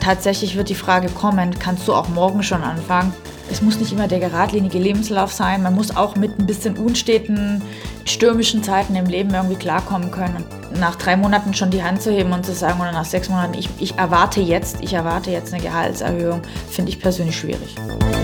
tatsächlich wird die Frage kommen, kannst du auch morgen schon anfangen? Es muss nicht immer der geradlinige Lebenslauf sein, man muss auch mit ein bisschen unsteten, stürmischen Zeiten im Leben irgendwie klarkommen können. Und nach 3 Monaten schon die Hand zu heben und zu sagen, oder nach 6 Monaten, ich erwarte jetzt eine Gehaltserhöhung, finde ich persönlich schwierig.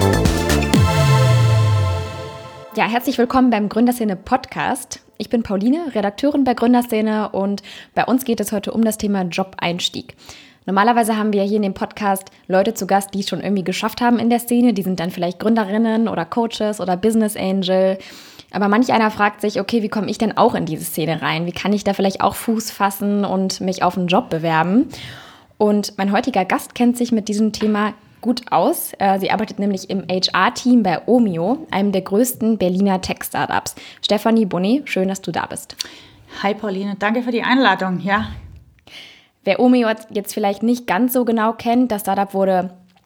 Ja, herzlich willkommen beim Gründerszene Podcast. Ich bin Pauline, Redakteurin bei Gründerszene und bei uns geht es heute um das Thema Job-Einstieg. Normalerweise haben wir hier in dem Podcast Leute zu Gast, die es schon irgendwie geschafft haben in der Szene. Die sind dann vielleicht Gründerinnen oder Coaches oder Business Angel. Aber manch einer fragt sich, okay, wie komme ich denn auch in diese Szene rein? Wie kann ich da vielleicht auch Fuß fassen und mich auf einen Job bewerben? Und mein heutiger Gast kennt sich mit diesem Thema gut aus. Sie arbeitet nämlich im HR-Team bei Omio, einem der größten Berliner Tech-Startups. Stefanie Bonnet, schön, dass du da bist. Hi Pauline, danke für die Einladung. Ja. Wer Omio jetzt vielleicht nicht ganz so genau kennt, das Startup wurde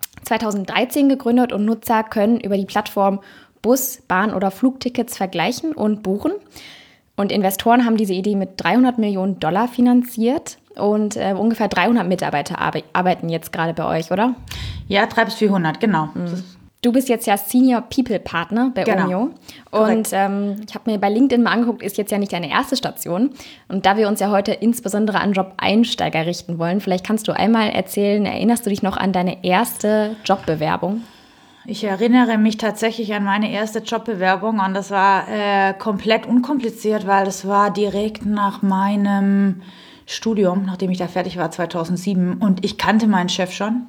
2013 gegründet und Nutzer können über die Plattform Bus-, Bahn- oder Flugtickets vergleichen und buchen. Und Investoren haben diese Idee mit $300 Millionen finanziert und ungefähr 300 Mitarbeiter arbeiten jetzt gerade bei euch, oder? Ja, 300 bis 400, genau. Du bist jetzt ja Senior People Partner bei Omio. Und ich habe mir bei LinkedIn mal angeguckt, ist jetzt ja nicht deine erste Station. Und da wir uns ja heute insbesondere an Job-Einsteiger richten wollen, vielleicht kannst du einmal erzählen, erinnerst du dich noch an deine erste Jobbewerbung? Ich erinnere mich tatsächlich an meine erste Jobbewerbung und das war komplett unkompliziert, weil das war direkt nach meinem Studium, nachdem ich da fertig war 2007 und ich kannte meinen Chef schon.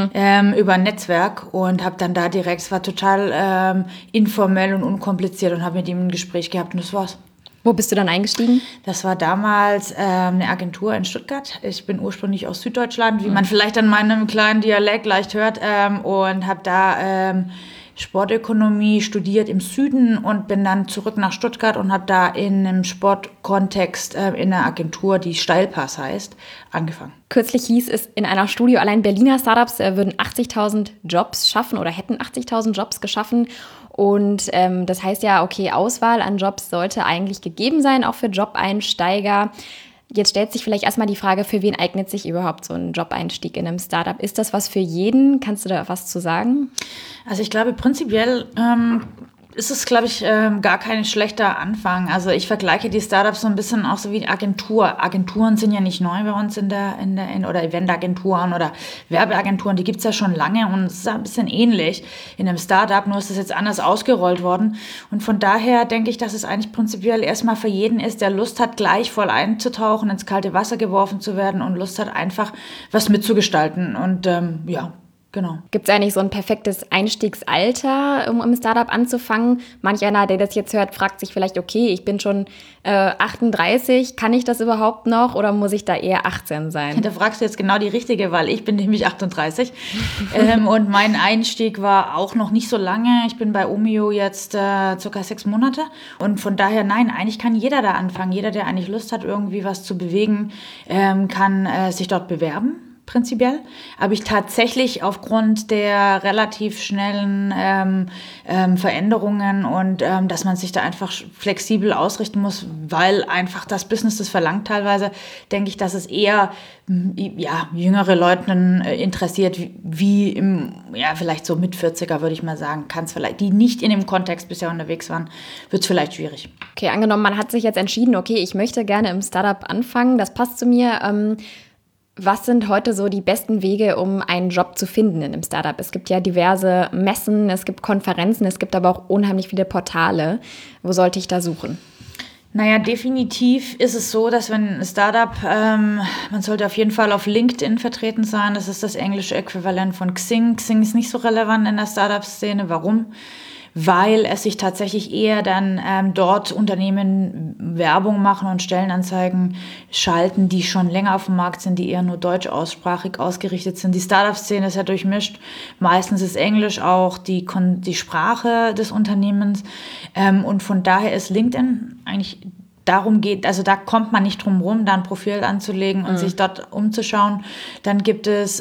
Über ein Netzwerk und habe dann da direkt, es war total informell und unkompliziert und habe mit ihm ein Gespräch gehabt und das war's. Wo bist du dann eingestiegen? Das war damals eine Agentur in Stuttgart. Ich bin ursprünglich aus Süddeutschland, wie man vielleicht an meinem kleinen Dialekt leicht hört und habe da Sportökonomie studiert im Süden und bin dann zurück nach Stuttgart und habe da in einem Sportkontext in einer Agentur, die Steilpass heißt, angefangen. Kürzlich hieß es in einer Studie, allein Berliner Startups würden 80.000 Jobs schaffen oder hätten 80.000 Jobs geschaffen. Und das heißt ja, okay, Auswahl an Jobs sollte eigentlich gegeben sein, auch für Job-Einsteiger. Jetzt stellt sich vielleicht erstmal die Frage, für wen eignet sich überhaupt so ein Job-Einstieg in einem Startup? Ist das was für jeden? Kannst du da was zu sagen? Also ich glaube, prinzipiell ist es, glaube ich, gar kein schlechter Anfang. Also ich vergleiche die Startups so ein bisschen auch so wie Agentur. Agenturen sind ja nicht neu bei uns oder Eventagenturen oder Werbeagenturen, die gibt's ja schon lange und es ist ein bisschen ähnlich in einem Startup, nur ist es jetzt anders ausgerollt worden. Und von daher denke ich, dass es eigentlich prinzipiell erstmal für jeden ist, der Lust hat, gleich voll einzutauchen, ins kalte Wasser geworfen zu werden und Lust hat, einfach was mitzugestalten. Und genau. Gibt es eigentlich so ein perfektes Einstiegsalter, um im Startup anzufangen? Manch einer, der das jetzt hört, fragt sich vielleicht, okay, ich bin schon 38, kann ich das überhaupt noch oder muss ich da eher 18 sein? Da fragst du jetzt genau die Richtige, weil ich bin nämlich 38 und mein Einstieg war auch noch nicht so lange. Ich bin bei Omio jetzt circa 6 Monate und von daher, nein, eigentlich kann jeder da anfangen. Jeder, der eigentlich Lust hat, irgendwie was zu bewegen, kann sich dort bewerben. Prinzipiell, aber ich tatsächlich aufgrund der relativ schnellen Veränderungen und dass man sich da einfach flexibel ausrichten muss, weil einfach das Business das verlangt teilweise, denke ich, dass es eher jüngere Leute interessiert, wie vielleicht so mit 40er, würde ich mal sagen, kann es vielleicht, die nicht in dem Kontext bisher unterwegs waren, wird es vielleicht schwierig. Okay, angenommen, man hat sich jetzt entschieden, okay, ich möchte gerne im Startup anfangen, das passt zu mir. Was sind heute so die besten Wege, um einen Job zu finden in einem Startup? Es gibt ja diverse Messen, es gibt Konferenzen, es gibt aber auch unheimlich viele Portale. Wo sollte ich da suchen? Naja, definitiv ist es so, dass wenn ein Startup, man sollte auf jeden Fall auf LinkedIn vertreten sein. Das ist das englische Äquivalent von Xing. Xing ist nicht so relevant in der Startup-Szene. Warum? Weil es sich tatsächlich eher dann dort Unternehmen Werbung machen und Stellenanzeigen schalten, die schon länger auf dem Markt sind, die eher nur deutschaussprachig ausgerichtet sind. Die Startup-Szene ist ja durchmischt. Meistens ist Englisch auch die Sprache des Unternehmens. Und von daher ist LinkedIn eigentlich darum geht, also da kommt man nicht drum rum, da ein Profil anzulegen und sich dort umzuschauen. Dann gibt es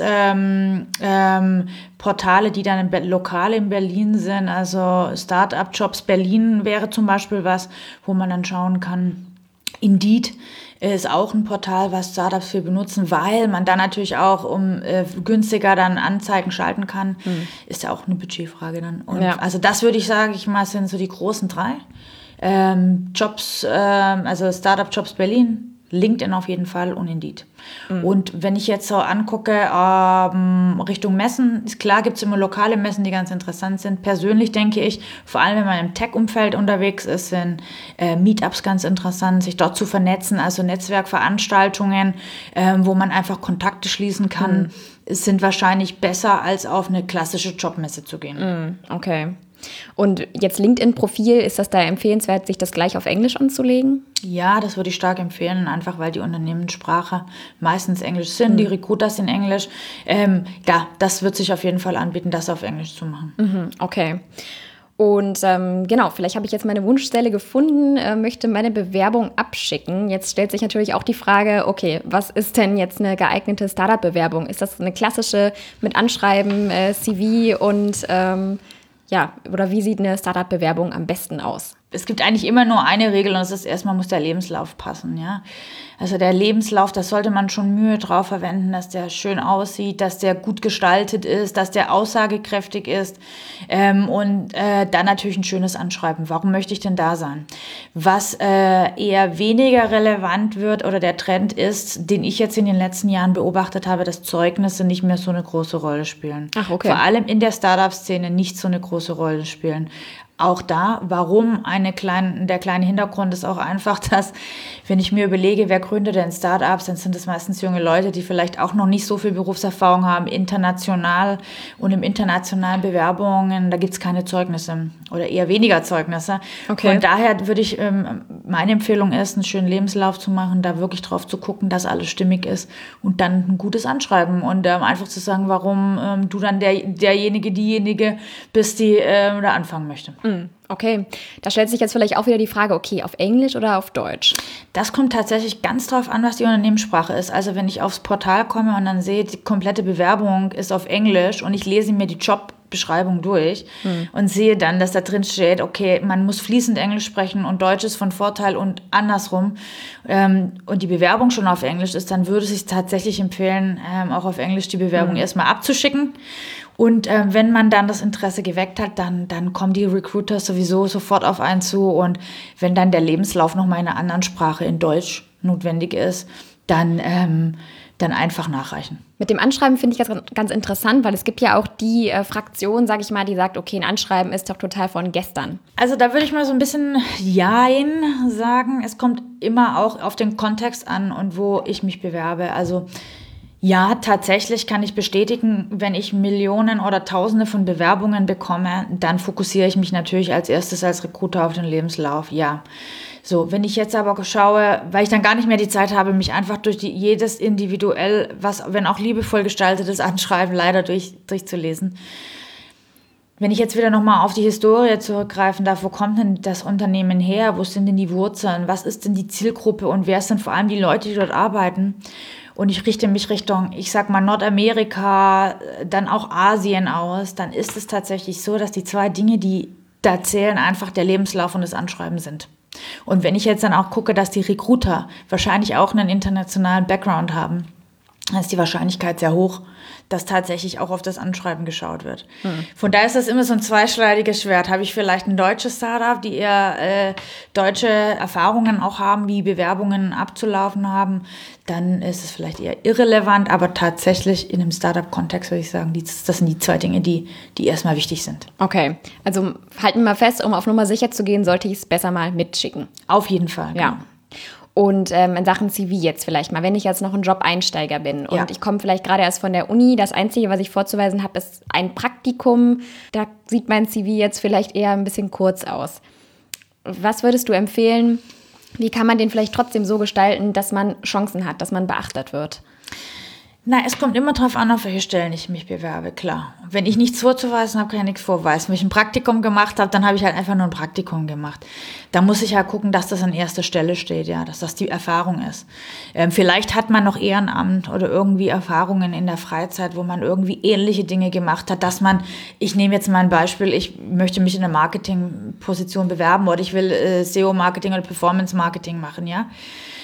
Portale, die dann lokal in Berlin sind, also Start-up-Jobs Berlin wäre zum Beispiel was, wo man dann schauen kann. Indeed ist auch ein Portal, was Startups für benutzen, weil man dann natürlich auch günstiger dann Anzeigen schalten kann. Ist ja auch eine Budgetfrage dann. Und also das würde ich sagen, sind so die großen 3. Jobs, also Startup Jobs Berlin, LinkedIn auf jeden Fall und Indeed. Und wenn ich jetzt so angucke, Richtung Messen, ist klar, gibt es immer lokale Messen, die ganz interessant sind. Persönlich denke ich, vor allem wenn man im Tech-Umfeld unterwegs ist, sind Meetups ganz interessant, sich dort zu vernetzen, also Netzwerkveranstaltungen, wo man einfach Kontakte schließen kann, sind wahrscheinlich besser, als auf eine klassische Jobmesse zu gehen. Okay. Und jetzt LinkedIn-Profil, ist das da empfehlenswert, sich das gleich auf Englisch anzulegen? Ja, das würde ich stark empfehlen, einfach weil die Unternehmenssprache meistens Englisch sind, die Recruiter sind Englisch. Ja, das wird sich auf jeden Fall anbieten, das auf Englisch zu machen. Okay. Und genau, vielleicht habe ich jetzt meine Wunschstelle gefunden, möchte meine Bewerbung abschicken. Jetzt stellt sich natürlich auch die Frage, okay, was ist denn jetzt eine geeignete Startup-Bewerbung? Ist das eine klassische mit Anschreiben, CV und oder wie sieht eine Startup-Bewerbung am besten aus? Es gibt eigentlich immer nur eine Regel und das ist, erstmal muss der Lebenslauf passen, ja. Also der Lebenslauf, da sollte man schon Mühe drauf verwenden, dass der schön aussieht, dass der gut gestaltet ist, dass der aussagekräftig ist und dann natürlich ein schönes Anschreiben. Warum möchte ich denn da sein? Was eher weniger relevant wird oder der Trend ist, den ich jetzt in den letzten Jahren beobachtet habe, dass Zeugnisse nicht mehr so eine große Rolle spielen. Ach, okay. Vor allem in der Startup-Szene nicht so eine große Rolle spielen. Auch da, warum der kleine Hintergrund ist auch einfach, dass, wenn ich mir überlege, wer gründet denn Startups, dann sind es meistens junge Leute, die vielleicht auch noch nicht so viel Berufserfahrung haben, international und im internationalen Bewerbungen, da gibt es keine Zeugnisse oder eher weniger Zeugnisse. Okay. Von daher würde ich, meine Empfehlung ist, einen schönen Lebenslauf zu machen, da wirklich drauf zu gucken, dass alles stimmig ist und dann ein gutes Anschreiben und einfach zu sagen, warum du dann diejenige bist, die da anfangen möchte. Okay, da stellt sich jetzt vielleicht auch wieder die Frage, okay, auf Englisch oder auf Deutsch? Das kommt tatsächlich ganz drauf an, was die Unternehmenssprache ist. Also wenn ich aufs Portal komme und dann sehe, die komplette Bewerbung ist auf Englisch und ich lese mir die Jobbeschreibung durch und sehe dann, dass da drin steht, okay, man muss fließend Englisch sprechen und Deutsch ist von Vorteil und andersrum und die Bewerbung schon auf Englisch ist, dann würde es sich tatsächlich empfehlen, auch auf Englisch die Bewerbung erstmal abzuschicken. Und wenn man dann das Interesse geweckt hat, dann kommen die Recruiter sowieso sofort auf einen zu. Und wenn dann der Lebenslauf nochmal in einer anderen Sprache, in Deutsch, notwendig ist, dann einfach nachreichen. Mit dem Anschreiben finde ich das ganz interessant, weil es gibt ja auch die Fraktion, sage ich mal, die sagt, okay, ein Anschreiben ist doch total von gestern. Also da würde ich mal so ein bisschen Jein sagen. Es kommt immer auch auf den Kontext an und wo ich mich bewerbe. Also ja, tatsächlich kann ich bestätigen, wenn ich Millionen oder Tausende von Bewerbungen bekomme, dann fokussiere ich mich natürlich als erstes als Recruiter auf den Lebenslauf, ja. So, wenn ich jetzt aber schaue, weil ich dann gar nicht mehr die Zeit habe, mich einfach durch jedes individuell, was, wenn auch liebevoll gestaltetes Anschreiben leider durchzulesen. Wenn ich jetzt wieder nochmal auf die Historie zurückgreifen darf, wo kommt denn das Unternehmen her? Wo sind denn die Wurzeln? Was ist denn die Zielgruppe? Und wer sind vor allem die Leute, die dort arbeiten? Und ich richte mich Richtung, ich sag mal Nordamerika, dann auch Asien aus, dann ist es tatsächlich so, dass die 2 Dinge, die da zählen, einfach der Lebenslauf und das Anschreiben sind. Und wenn ich jetzt dann auch gucke, dass die Recruiter wahrscheinlich auch einen internationalen Background haben, dann ist die Wahrscheinlichkeit sehr hoch, dass tatsächlich auch auf das Anschreiben geschaut wird. Von daher ist das immer so ein zweischneidiges Schwert. Habe ich vielleicht ein deutsches Startup, die eher deutsche Erfahrungen auch haben, wie Bewerbungen abzulaufen haben, dann ist es vielleicht eher irrelevant, aber tatsächlich in einem Startup-Kontext würde ich sagen, das sind die 2 Dinge, die erstmal wichtig sind. Okay, also halten wir mal fest, um auf Nummer sicher zu gehen, sollte ich es besser mal mitschicken. Auf jeden Fall. Ja. Genau. Und in Sachen CV jetzt vielleicht mal, wenn ich jetzt noch ein Job-Einsteiger bin und ich komme vielleicht gerade erst von der Uni, das Einzige, was ich vorzuweisen habe, ist ein Praktikum. Da sieht mein CV jetzt vielleicht eher ein bisschen kurz aus. Was würdest du empfehlen? Wie kann man den vielleicht trotzdem so gestalten, dass man Chancen hat, dass man beachtet wird? Na, es kommt immer drauf an, auf welche Stellen ich mich bewerbe, klar. Wenn ich nichts vorzuweisen habe, kann ich nichts vorweisen. Wenn ich ein Praktikum gemacht habe, dann habe ich halt einfach nur ein Praktikum gemacht. Da muss ich halt gucken, dass das an erster Stelle steht, ja, dass das die Erfahrung ist. Vielleicht hat man noch Ehrenamt oder irgendwie Erfahrungen in der Freizeit, wo man irgendwie ähnliche Dinge gemacht hat, dass man, ich nehme jetzt mal ein Beispiel, ich möchte mich in einer Marketingposition bewerben oder ich will SEO-Marketing oder Performance-Marketing machen, ja.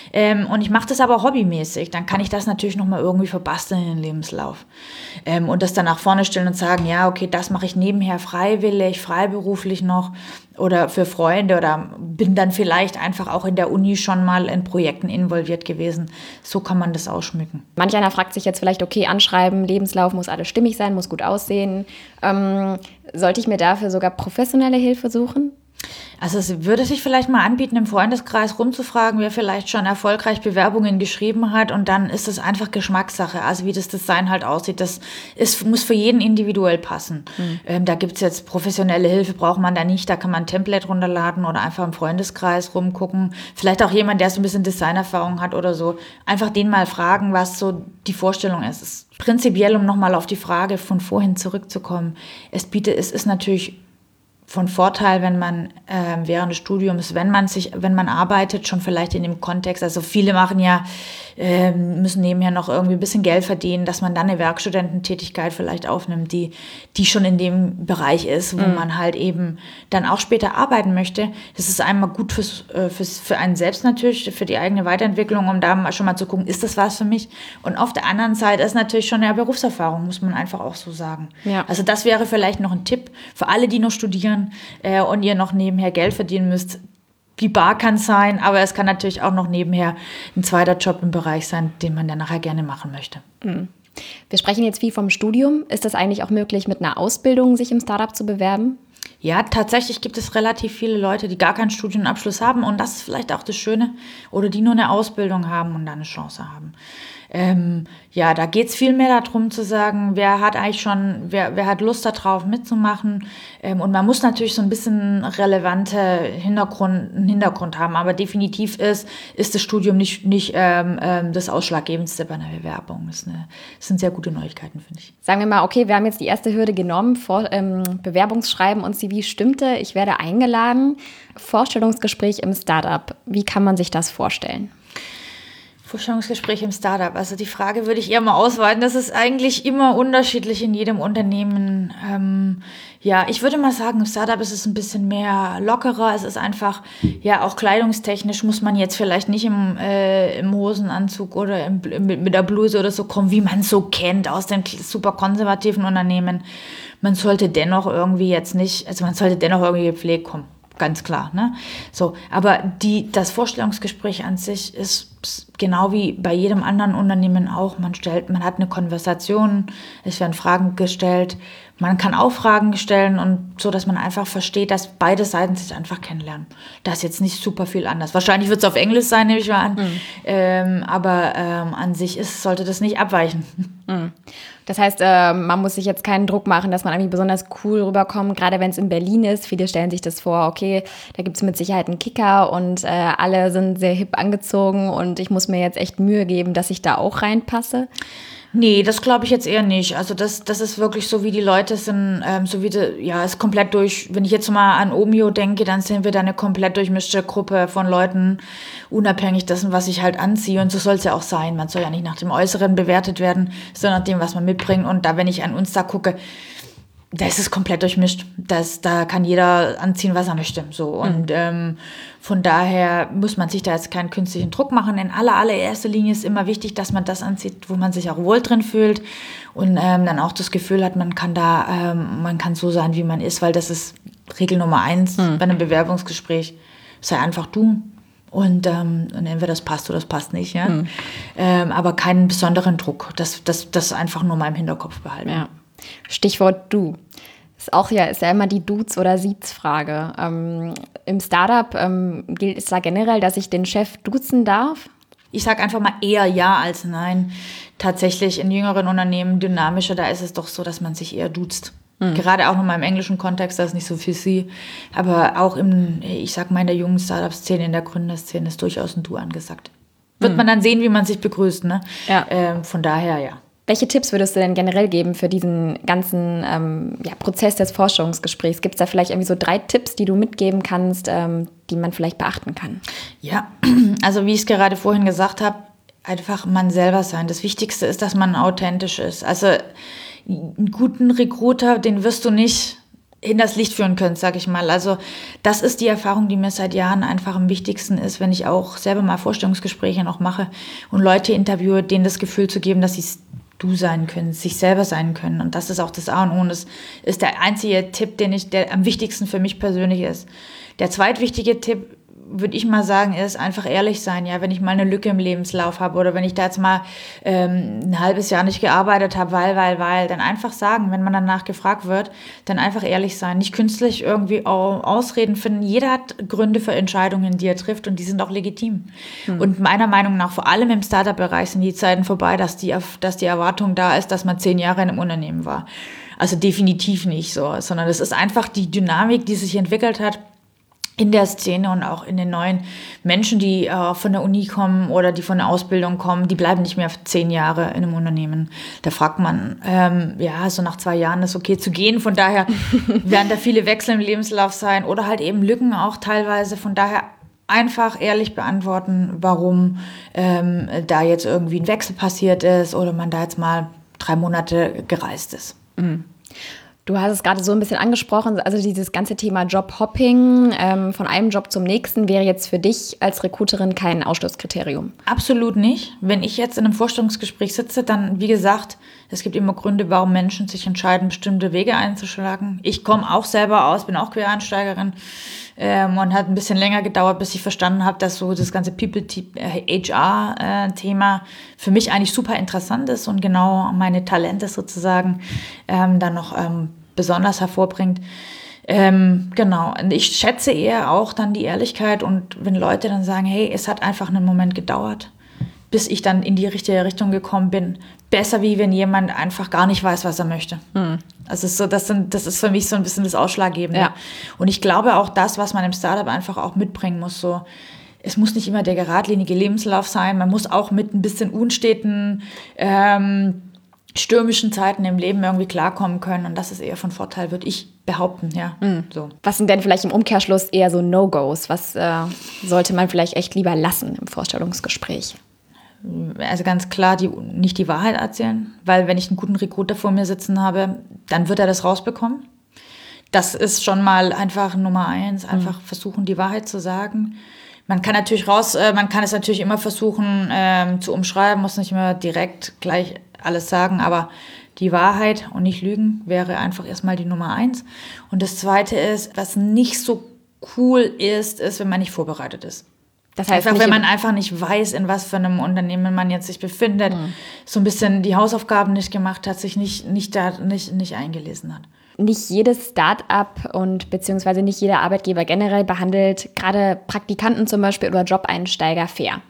und ich mache das aber hobbymäßig, dann kann ich das natürlich nochmal irgendwie verbasteln in den Lebenslauf. Und das dann nach vorne stellen und sagen, ja, okay, das mache ich nebenher freiwillig, freiberuflich noch oder für Freunde oder bin dann vielleicht einfach auch in der Uni schon mal in Projekten involviert gewesen. So kann man das ausschmücken. Manch einer fragt sich jetzt vielleicht, okay, Anschreiben, Lebenslauf muss alles stimmig sein, muss gut aussehen. Sollte ich mir dafür sogar professionelle Hilfe suchen? Also es würde sich vielleicht mal anbieten, im Freundeskreis rumzufragen, wer vielleicht schon erfolgreich Bewerbungen geschrieben hat und dann ist es einfach Geschmackssache, also wie das Design halt aussieht, muss für jeden individuell passen. Da gibt's jetzt professionelle Hilfe, braucht man da nicht, da kann man ein Template runterladen oder einfach im Freundeskreis rumgucken, vielleicht auch jemand, der so ein bisschen Designerfahrung hat oder so, einfach den mal fragen, was so die Vorstellung ist. Prinzipiell, um nochmal auf die Frage von vorhin zurückzukommen, es ist natürlich von Vorteil, wenn man während des Studiums, wenn man arbeitet, schon vielleicht in dem Kontext, also viele machen ja, müssen nebenher noch irgendwie ein bisschen Geld verdienen, dass man dann eine Werkstudententätigkeit vielleicht aufnimmt, die schon in dem Bereich ist, wo man halt eben dann auch später arbeiten möchte. Das ist einmal gut für einen selbst natürlich, für die eigene Weiterentwicklung, um da schon mal zu gucken, ist das was für mich? Und auf der anderen Seite ist natürlich schon eine Berufserfahrung, muss man einfach auch so sagen. Ja. Also das wäre vielleicht noch ein Tipp für alle, die noch studieren, und ihr noch nebenher Geld verdienen müsst. Die Bar kann sein, aber es kann natürlich auch noch nebenher ein zweiter Job im Bereich sein, den man dann nachher gerne machen möchte. Wir sprechen jetzt viel vom Studium. Ist das eigentlich auch möglich, mit einer Ausbildung sich im Startup zu bewerben? Ja, tatsächlich gibt es relativ viele Leute, die gar keinen Studienabschluss haben und das ist vielleicht auch das Schöne, oder die nur eine Ausbildung haben und dann eine Chance haben. Da geht es viel mehr darum zu sagen, wer hat Lust darauf mitzumachen, und man muss natürlich so ein bisschen einen Hintergrund haben, aber definitiv ist das Studium nicht das Ausschlaggebendste bei einer Bewerbung. Das sind sehr gute Neuigkeiten, finde ich. Sagen wir mal, okay, wir haben jetzt die erste Hürde genommen, Bewerbungsschreiben und CV stimmte, ich werde eingeladen, Vorstellungsgespräch im Startup. Wie kann man sich das vorstellen? Vorstellungsgespräch im Startup. Also die Frage würde ich eher mal ausweiten. Das ist eigentlich immer unterschiedlich in jedem Unternehmen. Ich würde mal sagen, im Startup ist es ein bisschen mehr lockerer. Es ist einfach, auch kleidungstechnisch muss man jetzt vielleicht nicht im Hosenanzug oder mit der Bluse oder so kommen, wie man es so kennt aus den super konservativen Unternehmen. Man sollte dennoch irgendwie gepflegt kommen. Ganz klar, ne? So, aber das Vorstellungsgespräch an sich ist genau wie bei jedem anderen Unternehmen auch. Man hat eine Konversation, es werden Fragen gestellt, man kann auch Fragen stellen und so, dass man einfach versteht, dass beide Seiten sich einfach kennenlernen. Das ist jetzt nicht super viel anders. Wahrscheinlich wird es auf Englisch sein, nehme ich mal an. Aber an sich sollte das nicht abweichen. Das heißt, man muss sich jetzt keinen Druck machen, dass man irgendwie besonders cool rüberkommt, gerade wenn es in Berlin ist. Viele stellen sich das vor, okay, da gibt es mit Sicherheit einen Kicker und alle sind sehr hip angezogen und ich muss mir jetzt echt Mühe geben, dass ich da auch reinpasse. Nee, das glaube ich jetzt eher nicht. Also das ist wirklich so, wie die Leute sind, ist komplett durch. Wenn ich jetzt mal an Omio denke, dann sind wir da eine komplett durchmischte Gruppe von Leuten, unabhängig dessen, was ich halt anziehe. Und so soll es ja auch sein. Man soll ja nicht nach dem Äußeren bewertet werden, sondern nach dem, was man mitbringt. Und da, wenn ich an uns da gucke, da ist es komplett durchmischt. Da kann jeder anziehen, was er möchte. So. Und von daher muss man sich da jetzt keinen künstlichen Druck machen. In allererster Linie ist immer wichtig, dass man das anzieht, wo man sich auch wohl drin fühlt und dann auch das Gefühl hat, man kann so sein, wie man ist, weil das ist Regel Nummer 1 bei einem Bewerbungsgespräch. Sei einfach du. Und entweder das passt oder das passt nicht. Ja? Aber keinen besonderen Druck. Das einfach nur mal im Hinterkopf behalten. Ja. Stichwort du. Ist ja immer die Dudes- oder Siez-Frage. Im Startup gilt es da generell, dass ich den Chef duzen darf? Ich sage einfach mal eher ja als nein. Tatsächlich in jüngeren Unternehmen, dynamischer, da ist es doch so, dass man sich eher duzt. Gerade auch nochmal im englischen Kontext, da ist nicht so viel sie. Aber auch in der jungen Startup-Szene, in der Gründerszene ist durchaus ein Du angesagt. Wird man dann sehen, wie man sich begrüßt, ne? Ja. Von daher, ja. Welche Tipps würdest du denn generell geben für diesen ganzen Prozess des Forschungsgesprächs? Gibt es da vielleicht irgendwie so 3 Tipps, die du mitgeben kannst, die man vielleicht beachten kann? Ja, also wie ich es gerade vorhin gesagt habe, einfach man selber sein. Das Wichtigste ist, dass man authentisch ist. Also einen guten Recruiter, den wirst du nicht hinters Licht führen könnt, sag ich mal. Also das ist die Erfahrung, die mir seit Jahren einfach am wichtigsten ist, wenn ich auch selber mal Vorstellungsgespräche noch mache und Leute interviewe, denen das Gefühl zu geben, dass sie du sein können, sich selber sein können. Und das ist auch das A und O. Und das ist der einzige Tipp, der am wichtigsten für mich persönlich ist. Der zweitwichtige Tipp, würde ich mal sagen, ist einfach ehrlich sein. Ja, wenn ich mal eine Lücke im Lebenslauf habe oder wenn ich da jetzt mal ein halbes Jahr nicht gearbeitet habe, weil, dann einfach sagen, wenn man danach gefragt wird, dann einfach ehrlich sein. Nicht künstlich irgendwie Ausreden finden. Jeder hat Gründe für Entscheidungen, die er trifft, und die sind auch legitim. Und meiner Meinung nach, vor allem im Startup-Bereich, sind die Zeiten vorbei, dass die Erwartung da ist, dass man 10 Jahre in einem Unternehmen war. Also definitiv nicht so, sondern es ist einfach die Dynamik, die sich entwickelt hat in der Szene und auch in den neuen Menschen, die von der Uni kommen oder die von der Ausbildung kommen, die bleiben nicht mehr 10 Jahre in einem Unternehmen. Da fragt man, so nach 2 Jahren ist okay zu gehen. Von daher werden da viele Wechsel im Lebenslauf sein oder halt eben Lücken auch teilweise. Von daher einfach ehrlich beantworten, warum da jetzt irgendwie ein Wechsel passiert ist oder man da jetzt mal 3 Monate gereist ist. Mhm. Du hast es gerade so ein bisschen angesprochen, also dieses ganze Thema Jobhopping von einem Job zum nächsten wäre jetzt für dich als Recruiterin kein Ausschlusskriterium. Absolut nicht. Wenn ich jetzt in einem Vorstellungsgespräch sitze, dann, wie gesagt, es gibt immer Gründe, warum Menschen sich entscheiden, bestimmte Wege einzuschlagen. Ich komme auch selber aus, bin auch Quereinsteigerin und hat ein bisschen länger gedauert, bis ich verstanden habe, dass so das ganze People-HR-Thema für mich eigentlich super interessant ist und genau meine Talente sozusagen dann noch besonders hervorbringt. Genau. Und ich schätze eher auch dann die Ehrlichkeit und wenn Leute dann sagen, hey, es hat einfach einen Moment gedauert, bis ich dann in die richtige Richtung gekommen bin. Besser, wie wenn jemand einfach gar nicht weiß, was er möchte. Also das ist für mich so ein bisschen das Ausschlaggebende. Ja. Und ich glaube auch das, was man im Startup einfach auch mitbringen muss, so, es muss nicht immer der geradlinige Lebenslauf sein, man muss auch mit ein bisschen unsteten, stürmischen Zeiten im Leben irgendwie klarkommen können. Und das ist eher von Vorteil, würde ich behaupten. Ja. So. Was sind denn vielleicht im Umkehrschluss eher so No-Gos? Was sollte man vielleicht echt lieber lassen im Vorstellungsgespräch? Also ganz klar, nicht die Wahrheit erzählen, weil wenn ich einen guten Recruiter vor mir sitzen habe, dann wird er das rausbekommen. Das ist schon mal einfach Nummer 1, einfach versuchen, die Wahrheit zu sagen. Man kann es natürlich immer versuchen zu umschreiben, muss nicht immer direkt gleich alles sagen, aber die Wahrheit und nicht lügen wäre einfach erstmal die Nummer 1. Und das Zweite ist, was nicht so cool ist, wenn man nicht vorbereitet ist. Das heißt, einfach, wenn man einfach nicht weiß, in was für einem Unternehmen man jetzt sich befindet, so ein bisschen die Hausaufgaben nicht gemacht hat, sich nicht eingelesen hat. Nicht jedes Start-up und beziehungsweise nicht jeder Arbeitgeber generell behandelt gerade Praktikanten zum Beispiel oder Job-Einsteiger fair.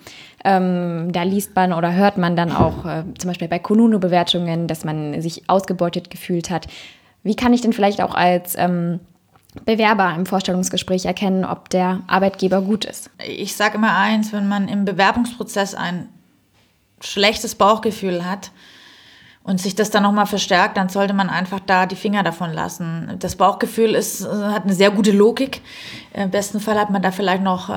Da liest man oder hört man dann auch zum Beispiel bei Kununu-Bewertungen, dass man sich ausgebeutet gefühlt hat. Wie kann ich denn vielleicht auch als Bewerber im Vorstellungsgespräch erkennen, ob der Arbeitgeber gut ist? Ich sage immer eins, wenn man im Bewerbungsprozess ein schlechtes Bauchgefühl hat und sich das dann nochmal verstärkt, dann sollte man einfach da die Finger davon lassen. Das Bauchgefühl hat eine sehr gute Logik. Im besten Fall hat man da vielleicht noch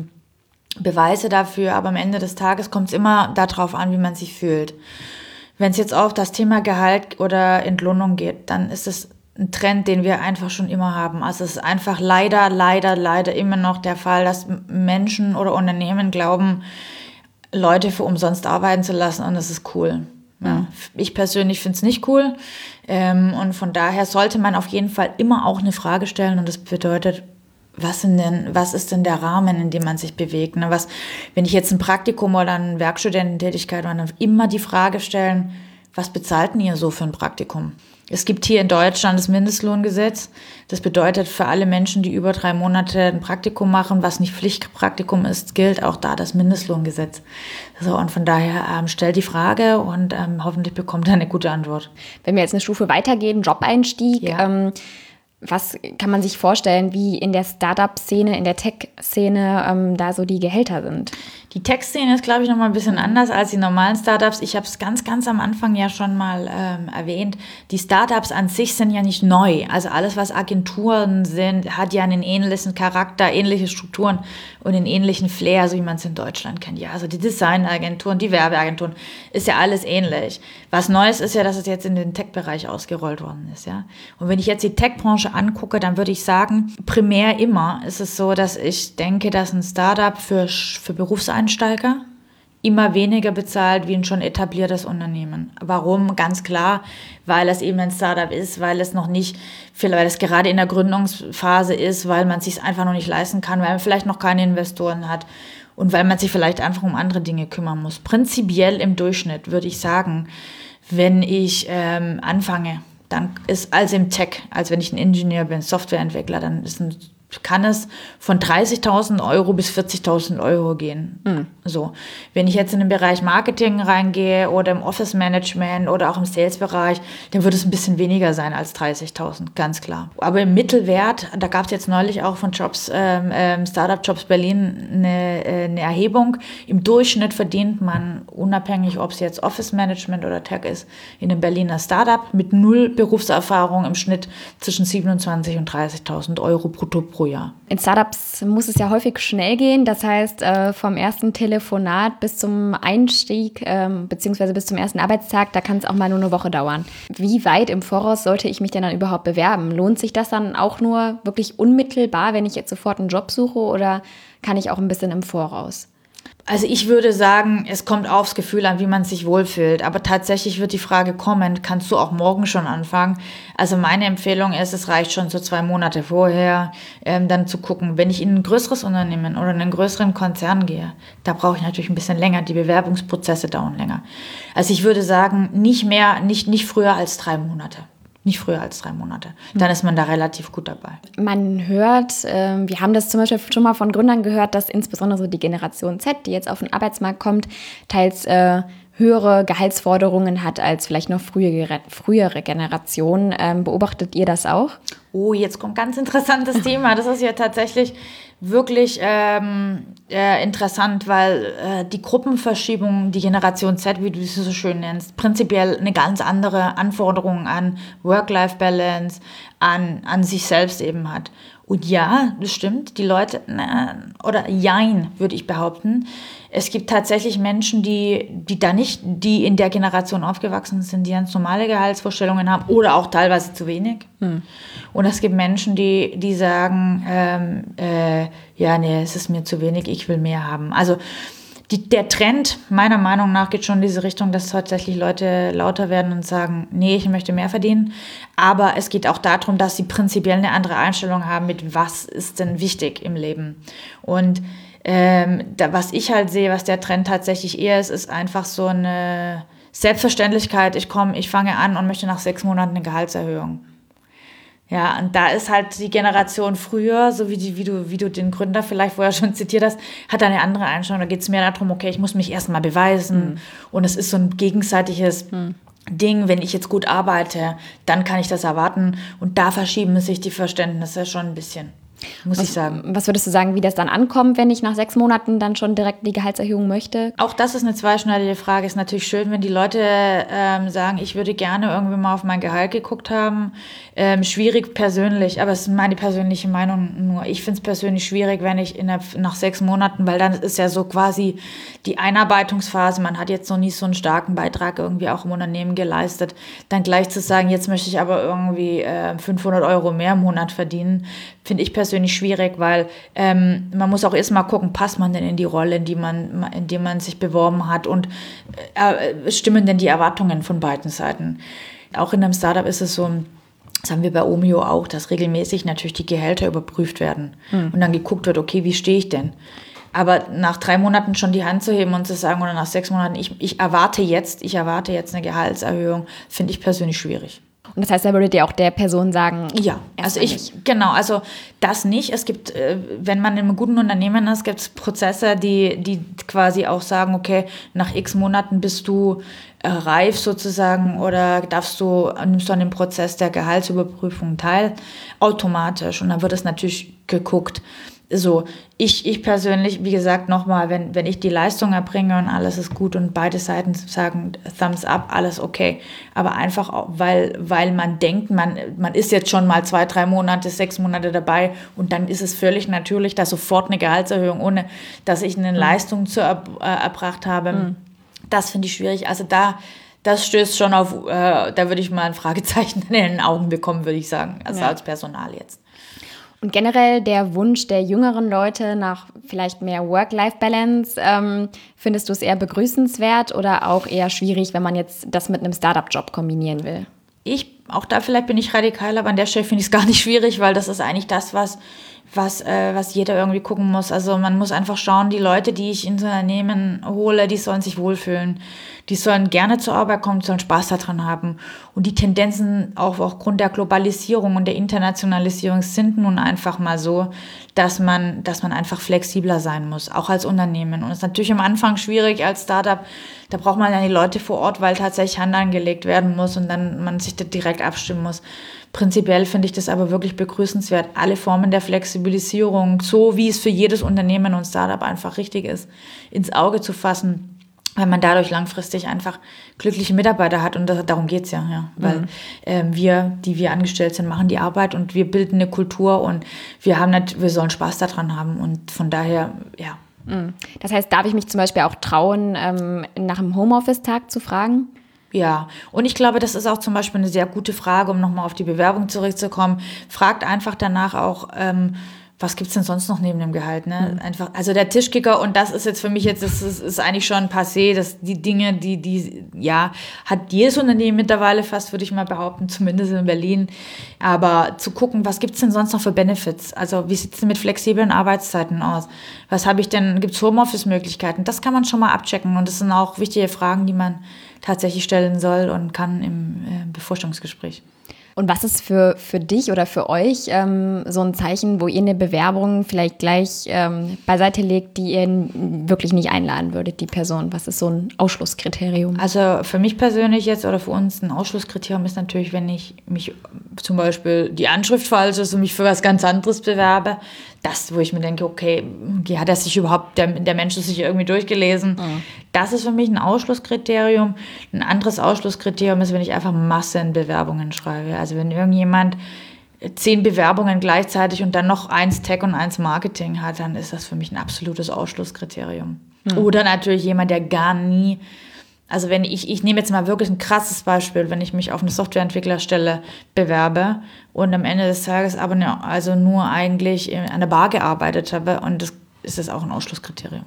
Beweise dafür, aber am Ende des Tages kommt es immer darauf an, wie man sich fühlt. Wenn es jetzt auf das Thema Gehalt oder Entlohnung geht, dann ist es ein Trend, den wir einfach schon immer haben. Also es ist einfach leider immer noch der Fall, dass Menschen oder Unternehmen glauben, Leute für umsonst arbeiten zu lassen und das ist cool. Ja. Ich persönlich finde es nicht cool und von daher sollte man auf jeden Fall immer auch eine Frage stellen und das bedeutet, was ist denn der Rahmen, in dem man sich bewegt? Ne? Wenn ich jetzt ein Praktikum oder eine Werkstudententätigkeit mache, dann immer die Frage stellen, was bezahlt denn ihr so für ein Praktikum? Es gibt hier in Deutschland das Mindestlohngesetz. Das bedeutet für alle Menschen, die über 3 Monate ein Praktikum machen, was nicht Pflichtpraktikum ist, gilt auch da das Mindestlohngesetz. So, und von daher stellt die Frage und hoffentlich bekommt er eine gute Antwort. Wenn wir jetzt eine Stufe weitergehen, Job-Einstieg, ja. Was kann man sich vorstellen, wie in der Startup-Szene, in der Tech-Szene da so die Gehälter sind? Die Tech-Szene ist, glaube ich, nochmal ein bisschen anders als die normalen Startups. Ich habe es ganz, ganz am Anfang ja schon mal erwähnt. Die Startups an sich sind ja nicht neu. Also alles, was Agenturen sind, hat ja einen ähnlichen Charakter, ähnliche Strukturen und einen ähnlichen Flair, so wie man es in Deutschland kennt. Ja, also die Designagenturen, die Werbeagenturen, ist ja alles ähnlich. Was Neues ist ja, dass es jetzt in den Tech-Bereich ausgerollt worden ist. Ja. Und wenn ich jetzt die Tech-Branche angucke, dann würde ich sagen, primär immer ist es so, dass ich denke, dass ein Startup für Berufseinsteiger immer weniger bezahlt wie ein schon etabliertes Unternehmen. Warum? Ganz klar, weil es eben ein Startup ist, weil es noch nicht, weil es gerade in der Gründungsphase ist, weil man es sich einfach noch nicht leisten kann, weil man vielleicht noch keine Investoren hat und weil man sich vielleicht einfach um andere Dinge kümmern muss. Prinzipiell im Durchschnitt würde ich sagen, wenn ich anfange, dann ist als im Tech, als wenn ich ein Ingenieur bin, Softwareentwickler, dann kann es von 30.000 Euro bis 40.000 Euro gehen. So. Wenn ich jetzt in den Bereich Marketing reingehe oder im Office Management oder auch im Sales-Bereich, dann wird es ein bisschen weniger sein als 30.000, ganz klar. Aber im Mittelwert, da gab es jetzt neulich auch von Startup Jobs Berlin eine Erhebung. Im Durchschnitt verdient man, unabhängig ob es jetzt Office Management oder Tech ist, in einem Berliner Startup mit 0 Berufserfahrung im Schnitt zwischen 27.000 und 30.000 Euro brutto pro Jahr. In Startups muss es ja häufig schnell gehen. Das heißt, vom ersten Telefonat bis zum Einstieg beziehungsweise bis zum ersten Arbeitstag, da kann es auch mal nur eine Woche dauern. Wie weit im Voraus sollte ich mich denn dann überhaupt bewerben? Lohnt sich das dann auch nur wirklich unmittelbar, wenn ich jetzt sofort einen Job suche, oder kann ich auch ein bisschen im Voraus? Also ich würde sagen, es kommt aufs Gefühl an, wie man sich wohlfühlt. Aber tatsächlich wird die Frage kommen, kannst du auch morgen schon anfangen? Also meine Empfehlung ist, es reicht schon so 2 Monate vorher, dann zu gucken, wenn ich in ein größeres Unternehmen oder in einen größeren Konzern gehe, da brauche ich natürlich ein bisschen länger. Die Bewerbungsprozesse dauern länger. Also ich würde sagen, nicht früher als 3 Monate. Nicht früher als 3 Monate. Dann ist man da relativ gut dabei. Man hört, wir haben das zum Beispiel schon mal von Gründern gehört, dass insbesondere so die Generation Z, die jetzt auf den Arbeitsmarkt kommt, teils höhere Gehaltsforderungen hat als vielleicht noch frühere Generationen. Beobachtet ihr das auch? Oh, jetzt kommt ein ganz interessantes Thema. Das ist ja tatsächlich wirklich interessant, weil die Gruppenverschiebung, die Generation Z, wie du sie so schön nennst, prinzipiell eine ganz andere Anforderung an Work-Life-Balance, an sich selbst eben hat. Und ja, das stimmt, die Leute, oder jein, würde ich behaupten. Es gibt tatsächlich Menschen, die in der Generation aufgewachsen sind, die ganz normale Gehaltsvorstellungen haben oder auch teilweise zu wenig. Und es gibt Menschen, die sagen, es ist mir zu wenig, ich will mehr haben. Also der Trend meiner Meinung nach geht schon in diese Richtung, dass tatsächlich Leute lauter werden und sagen, nee, ich möchte mehr verdienen. Aber es geht auch darum, dass sie prinzipiell eine andere Einstellung haben mit, was ist denn wichtig im Leben. Und was ich halt sehe, was der Trend tatsächlich eher ist einfach so eine Selbstverständlichkeit. Ich fange an und möchte nach 6 Monaten eine Gehaltserhöhung. Ja, und da ist halt die Generation früher, so wie du den Gründer vielleicht vorher schon zitiert hast, hat eine andere Einstellung. Da geht es mehr darum, okay, ich muss mich erstmal beweisen. Und es ist so ein gegenseitiges Ding, wenn ich jetzt gut arbeite, dann kann ich das erwarten. Und da verschieben sich die Verständnisse schon ein bisschen. Muss ich sagen. Was würdest du sagen, wie das dann ankommt, wenn ich nach 6 Monaten dann schon direkt die Gehaltserhöhung möchte? Auch das ist eine zweischneidige Frage. Ist natürlich schön, wenn die Leute sagen, ich würde gerne irgendwie mal auf mein Gehalt geguckt haben. Schwierig persönlich, aber es ist meine persönliche Meinung nur. Ich finde es persönlich schwierig, wenn ich nach 6 Monaten, weil dann ist ja so quasi die Einarbeitungsphase, man hat jetzt noch nicht so einen starken Beitrag irgendwie auch im Unternehmen geleistet, dann gleich zu sagen, jetzt möchte ich aber irgendwie 500 Euro mehr im Monat verdienen, finde ich persönlich schwierig, weil man muss auch erstmal gucken, passt man denn in die Rolle, in die man sich beworben hat und stimmen denn die Erwartungen von beiden Seiten. Auch in einem Startup ist es so, das haben wir bei Omio auch, dass regelmäßig natürlich die Gehälter überprüft werden und dann geguckt wird, okay, wie stehe ich denn? Aber nach 3 Monaten schon die Hand zu heben und zu sagen, oder nach 6 Monaten, ich erwarte jetzt eine Gehaltserhöhung, finde ich persönlich schwierig. Und das heißt, da würdet ihr auch der Person sagen, ja, also also das nicht. Es gibt, wenn man in einem guten Unternehmen ist, gibt es Prozesse, die quasi auch sagen, okay, nach x Monaten bist du reif sozusagen oder nimmst du an dem Prozess der Gehaltsüberprüfung teil, automatisch. Und dann wird es natürlich geguckt, So, ich persönlich, wie gesagt, nochmal, wenn ich die Leistung erbringe und alles ist gut und beide Seiten sagen Thumbs up, alles okay. Aber einfach, auch, weil man denkt, man ist jetzt schon mal 2, 3 Monate, 6 Monate dabei und dann ist es völlig natürlich, dass sofort eine Gehaltserhöhung, ohne dass ich eine Leistung erbracht habe. Das finde ich schwierig. Also das stößt schon auf, da würde ich mal ein Fragezeichen in den Augen bekommen, würde ich sagen, also als Personal jetzt. Und generell der Wunsch der jüngeren Leute nach vielleicht mehr Work-Life-Balance, findest du es eher begrüßenswert oder auch eher schwierig, wenn man jetzt das mit einem Startup-Job kombinieren will? Auch da vielleicht bin ich radikal, aber an der Stelle finde ich es gar nicht schwierig, weil das ist eigentlich das, was jeder irgendwie gucken muss. Also man muss einfach schauen, die Leute, die ich ins Unternehmen hole, die sollen sich wohlfühlen. Die sollen gerne zur Arbeit kommen, sollen Spaß daran haben. Und die Tendenzen auch aufgrund der Globalisierung und der Internationalisierung sind nun einfach mal so, dass man einfach flexibler sein muss, auch als Unternehmen. Und es ist natürlich am Anfang schwierig als Startup, da braucht man ja die Leute vor Ort, weil tatsächlich Hand angelegt werden muss und dann man sich da direkt abstimmen muss. Prinzipiell finde ich das aber wirklich begrüßenswert, alle Formen der Flexibilisierung, so wie es für jedes Unternehmen und Startup einfach richtig ist, ins Auge zu fassen, weil man dadurch langfristig einfach glückliche Mitarbeiter hat. Und darum geht's ja. Weil wir angestellt sind, machen die Arbeit und wir bilden eine Kultur und wir sollen Spaß daran haben. Und von daher, ja. Das heißt, darf ich mich zum Beispiel auch trauen, nach einem Homeoffice-Tag zu fragen? Ja, und ich glaube, das ist auch zum Beispiel eine sehr gute Frage, um nochmal auf die Bewerbung zurückzukommen. Fragt einfach danach auch, was gibt's denn sonst noch neben dem Gehalt, ne? Einfach, also der Tischkicker, und das ist jetzt für mich jetzt, das ist eigentlich schon passé, dass die Dinge, die hat jedes Unternehmen mittlerweile fast, würde ich mal behaupten, zumindest in Berlin. Aber zu gucken, was gibt's denn sonst noch für Benefits? Also wie sieht's denn mit flexiblen Arbeitszeiten aus? Was habe ich denn, gibt's Homeoffice-Möglichkeiten? Das kann man schon mal abchecken und das sind auch wichtige Fragen, die man tatsächlich stellen soll und kann im Bevorstellungsgespräch. Und was ist für dich oder für euch so ein Zeichen, wo ihr eine Bewerbung vielleicht gleich beiseite legt, die ihr wirklich nicht einladen würdet, die Person? Was ist so ein Ausschlusskriterium? Also für mich persönlich jetzt oder für uns ein Ausschlusskriterium ist natürlich, wenn ich mich zum Beispiel die Anschrift falsch ist und mich für was ganz anderes bewerbe, das, wo ich mir denke, okay, hat er sich überhaupt, der Mensch ist sich irgendwie durchgelesen. Das ist für mich ein Ausschlusskriterium. Ein anderes Ausschlusskriterium ist, wenn ich einfach Massenbewerbungen schreibe. Also wenn irgendjemand 10 Bewerbungen gleichzeitig und dann noch 1 Tech und 1 Marketing hat, dann ist das für mich ein absolutes Ausschlusskriterium. Oder natürlich jemand, der gar nie, also wenn ich nehme jetzt mal wirklich ein krasses Beispiel, wenn ich mich auf eine Softwareentwicklerstelle bewerbe und am Ende des Tages aber nur eigentlich an der Bar gearbeitet habe, und das ist das auch ein Ausschlusskriterium.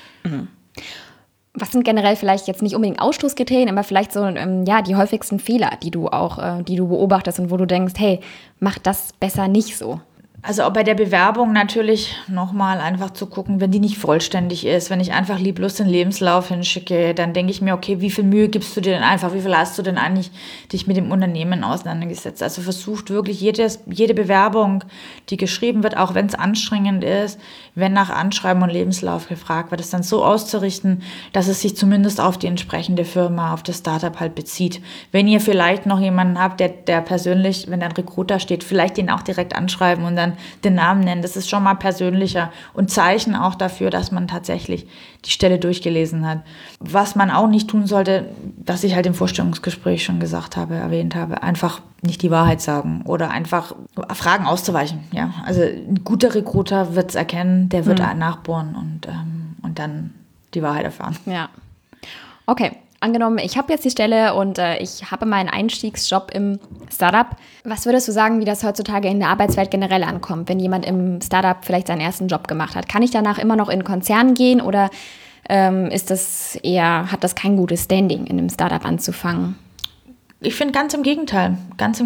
Was sind generell vielleicht jetzt nicht unbedingt Ausschlusskriterien, aber vielleicht so die häufigsten Fehler, die du beobachtest und wo du denkst, hey, mach das besser nicht so? Also auch bei der Bewerbung natürlich nochmal einfach zu gucken, wenn die nicht vollständig ist, wenn ich einfach lieblos den Lebenslauf hinschicke, dann denke ich mir, okay, wie viel Mühe gibst du dir denn einfach, wie viel hast du denn eigentlich dich mit dem Unternehmen auseinandergesetzt? Also versucht wirklich jede Bewerbung, die geschrieben wird, auch wenn es anstrengend ist, wenn nach Anschreiben und Lebenslauf gefragt wird, es dann so auszurichten, dass es sich zumindest auf die entsprechende Firma, auf das Startup halt bezieht. Wenn ihr vielleicht noch jemanden habt, der persönlich, wenn da ein Recruiter steht, vielleicht den auch direkt anschreiben und dann den Namen nennen. Das ist schon mal persönlicher und Zeichen auch dafür, dass man tatsächlich die Stelle durchgelesen hat. Was man auch nicht tun sollte, was ich halt im Vorstellungsgespräch schon erwähnt habe, einfach nicht die Wahrheit sagen oder einfach Fragen auszuweichen. Ja, also ein guter Recruiter wird es erkennen, der wird nachbohren und dann die Wahrheit erfahren. Ja. Okay. Angenommen, ich habe jetzt die Stelle und ich habe meinen Einstiegsjob im Startup. Was würdest du sagen, wie das heutzutage in der Arbeitswelt generell ankommt, wenn jemand im Startup vielleicht seinen ersten Job gemacht hat? Kann ich danach immer noch in einen Konzern gehen oder hat das kein gutes Standing, in einem Startup anzufangen? Ich finde ganz im Gegenteil.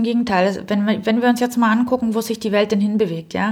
Wenn wir uns jetzt mal angucken, wo sich die Welt denn hinbewegt, ja,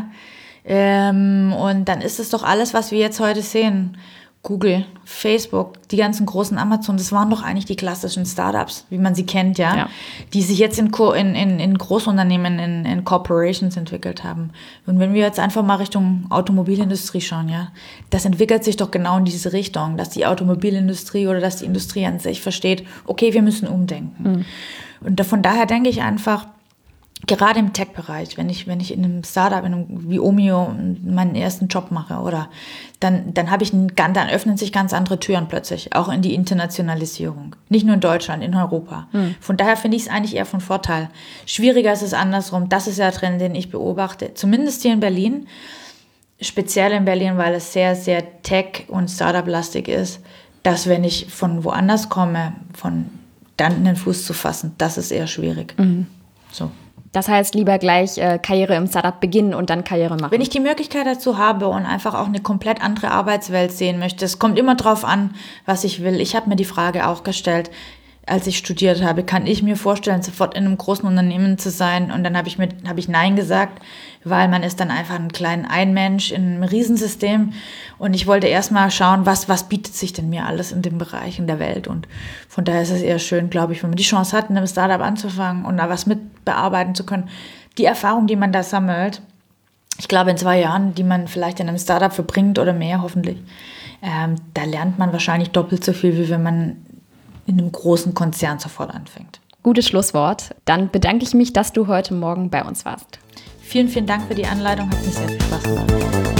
und dann ist es doch alles, was wir jetzt heute sehen. Google, Facebook, die ganzen großen Amazon, das waren doch eigentlich die klassischen Startups, wie man sie kennt, ja. Die sich jetzt in Großunternehmen, in Corporations entwickelt haben. Und wenn wir jetzt einfach mal Richtung Automobilindustrie schauen, ja, das entwickelt sich doch genau in diese Richtung, dass die Automobilindustrie oder dass die Industrie an sich versteht, okay, wir müssen umdenken. Und von daher denke ich einfach, gerade im Tech-Bereich, wenn ich in einem Startup wie Omio meinen ersten Job mache, oder dann öffnen sich ganz andere Türen plötzlich, auch in die Internationalisierung. Nicht nur in Deutschland, in Europa. Von daher finde ich es eigentlich eher von Vorteil. Schwieriger ist es andersrum. Das ist ja der Trend, den ich beobachte. Zumindest hier in Berlin. Speziell in Berlin, weil es sehr, sehr Tech- und Startup-lastig ist, dass wenn ich von woanders komme, dann einen Fuß zu fassen, das ist eher schwierig. So. Das heißt, lieber gleich Karriere im Startup beginnen und dann Karriere machen. Wenn ich die Möglichkeit dazu habe und einfach auch eine komplett andere Arbeitswelt sehen möchte, es kommt immer drauf an, was ich will. Ich habe mir die Frage auch gestellt, als ich studiert habe, kann ich mir vorstellen, sofort in einem großen Unternehmen zu sein? Und dann habe ich Nein gesagt, weil man ist dann einfach ein Mensch in einem Riesensystem. Und ich wollte erst mal schauen, was bietet sich denn mir alles in dem Bereich in der Welt? Und von daher ist es eher schön, glaube ich, wenn man die Chance hat, in einem Startup anzufangen und da was mitbearbeiten zu können. Die Erfahrung, die man da sammelt, ich glaube in 2 Jahren, die man vielleicht in einem Startup verbringt oder mehr hoffentlich, da lernt man wahrscheinlich doppelt so viel, wie wenn man in einem großen Konzern sofort anfängt. Gutes Schlusswort. Dann bedanke ich mich, dass du heute Morgen bei uns warst. Vielen, vielen Dank für die Anleitung. Hat mir sehr viel Spaß gemacht.